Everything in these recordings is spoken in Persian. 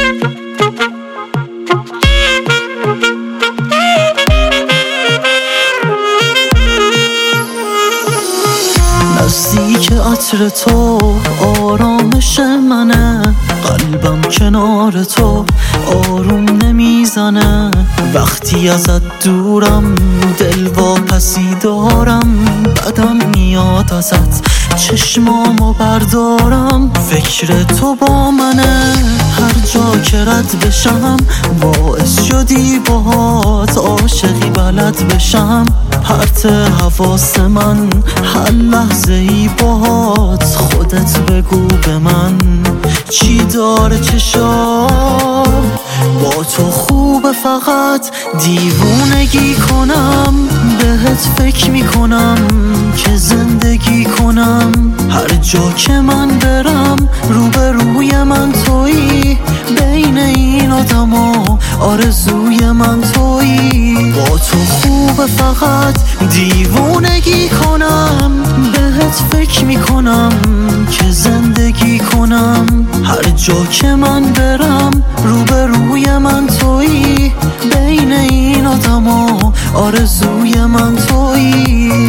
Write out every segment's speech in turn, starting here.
نزدیک عطر تو آرامش منه، قلبم کنار تو آروم نمیزنه. وقتی ازت دورم دل واپسی دارم، بدم میاد ازت چشمامو بردارم. فکر تو با منه، هر جا که رد بشم باعث شدی باهات عاشقی بلد بشم. پرت حواس من هر لحظه ای باهات، خودت بگو به من چی داره چشام. با تو خوبه فقط دیوونگی کنم، بهت فکر میکنم که زندگی کنم. هر جا که من برم روبروی من تویی، بین این آدما آرزوی من تویی. با تو خوبه فقط دیوونگی کنم، بهت فکر میکنم که زندگی کنم. هر جا که من برم روبروی من تویی، بین این آدما آرزوی من تویی.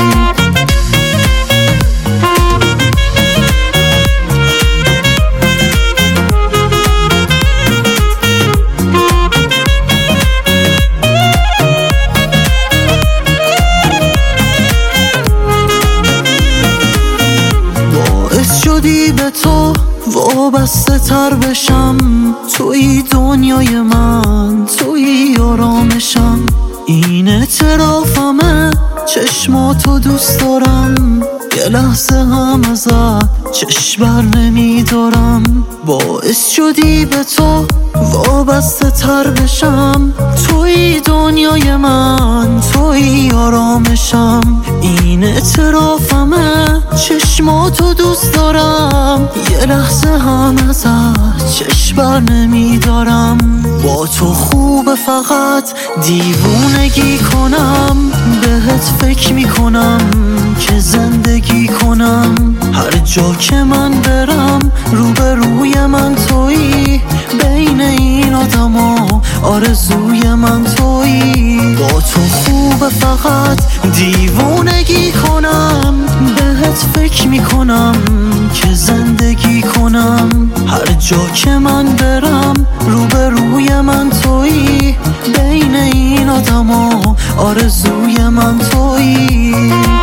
شدی به تو وابسته تر بشم، توی دنیای من، توی آرامشم. این اعترافمه چشماتو دوست دارم، یه لحظه هم ازت چشم بر نمیدارم. باعث شدی به تو وابسته تر بشم، توی دنیای من، توی آرامشم. این اعترافمه چشماتو دوست دارم، یه لحظه هم ازت چشم بر نمیدارم. با تو خوبه فقط دیوونگی کنم، بهت فکر میکنم که زندگی کنم. هر جا که من برم روبروی من تویی، بین این آدما آرزوی من تویی. با تو خوبه فقط دیوونگی کنم، بهت فکر میکنم که زندگی کنم. هر جا که من برم روبروی من تویی، بین این آدما آرزوی من تویی.